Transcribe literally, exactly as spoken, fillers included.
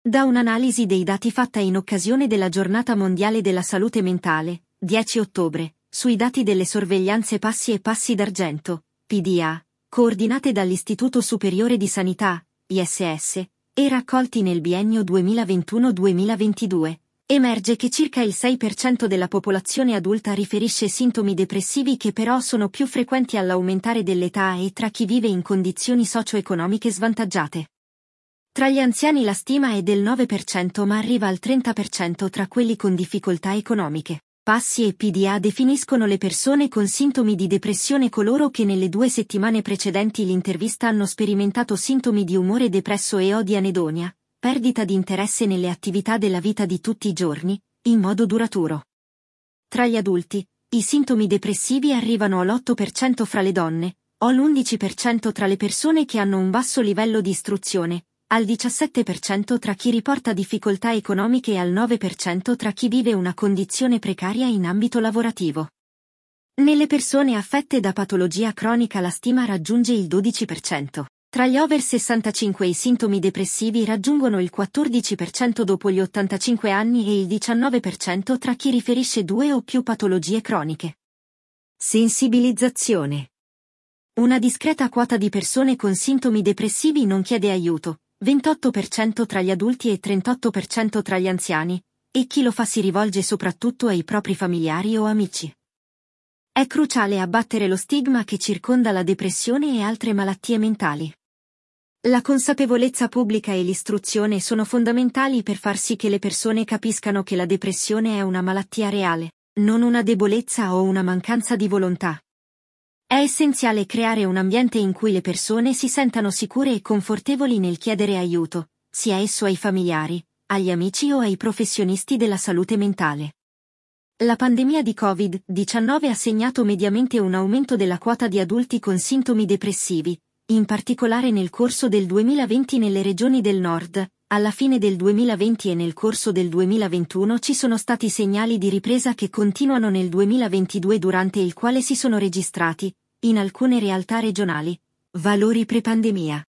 Da un'analisi dei dati fatta in occasione della Giornata Mondiale della Salute Mentale, dieci ottobre, sui dati delle sorveglianze passi e passi d'argento, P D A, coordinate dall'Istituto Superiore di Sanità, I S S, e raccolti nel biennio duemilaventuno duemilaventidue, emerge che circa il sei per cento della popolazione adulta riferisce sintomi depressivi che però sono più frequenti all'aumentare dell'età e tra chi vive in condizioni socio-economiche svantaggiate. Tra gli anziani la stima è del nove per cento ma arriva al trenta per cento tra quelli con difficoltà economiche. Passi e P D A definiscono le persone con sintomi di depressione coloro che nelle due settimane precedenti l'intervista hanno sperimentato sintomi di umore depresso e o di anedonia, perdita di interesse nelle attività della vita di tutti i giorni, in modo duraturo. Tra gli adulti, i sintomi depressivi arrivano all'otto per cento fra le donne, o all'undici per cento tra le persone che hanno un basso livello di istruzione, al diciassette per cento tra chi riporta difficoltà economiche e al nove per cento tra chi vive una condizione precaria in ambito lavorativo. Nelle persone affette da patologia cronica la stima raggiunge il dodici per cento. Tra gli over sessantacinque i sintomi depressivi raggiungono il quattordici per cento dopo gli ottantacinque anni e il diciannove per cento tra chi riferisce due o più patologie croniche. Sensibilizzazione. Una discreta quota di persone con sintomi depressivi non chiede aiuto, ventotto per cento tra gli adulti e trentotto per cento tra gli anziani, e chi lo fa si rivolge soprattutto ai propri familiari o amici. È cruciale abbattere lo stigma che circonda la depressione e altre malattie mentali. La consapevolezza pubblica e l'istruzione sono fondamentali per far sì che le persone capiscano che la depressione è una malattia reale, non una debolezza o una mancanza di volontà. È essenziale creare un ambiente in cui le persone si sentano sicure e confortevoli nel chiedere aiuto, sia esso ai familiari, agli amici o ai professionisti della salute mentale. La pandemia di covid diciannove ha segnato mediamente un aumento della quota di adulti con sintomi depressivi, in particolare nel corso del duemilaventi nelle regioni del nord. Alla fine del duemilaventi e nel corso del duemilaventuno ci sono stati segnali di ripresa che continuano nel duemilaventidue durante il quale si sono registrati, in alcune realtà regionali, valori pre-pandemia.